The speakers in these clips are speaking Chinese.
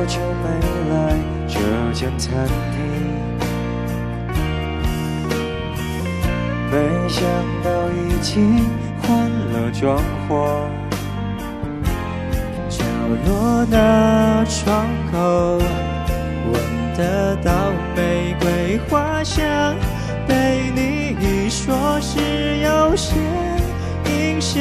久没来这间餐厅，没想到已经换了装潢。角落那窗口闻得到玫瑰花香，被你一说是有些影响。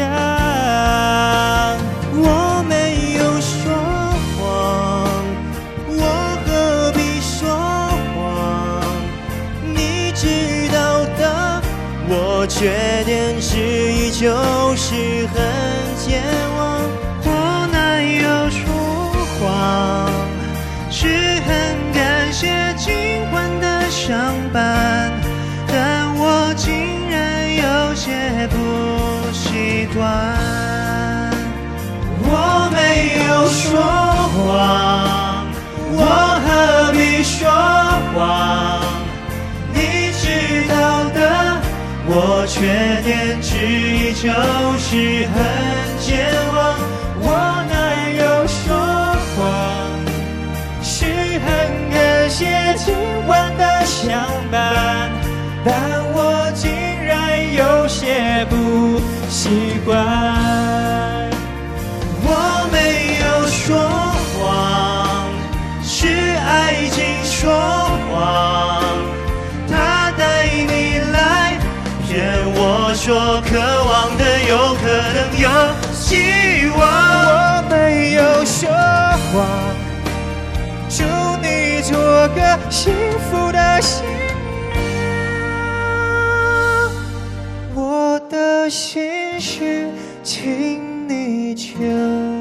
我没有说谎，我何必说谎？你知道的，我缺点之一就是很健忘。我哪有说谎？是很感谢今晚的相伴，但我竟然有些不习惯。我没有说谎，我何必说谎？你知道的，我缺点之一就是很健忘。我哪有说谎？是很感谢今晚的相伴，但我竟然有些不习惯。我没有说谎，是爱情说谎。他带你来，骗我说渴望的有可能有希望。我没有说谎，祝你做个幸福的新娘。我的心事，请你就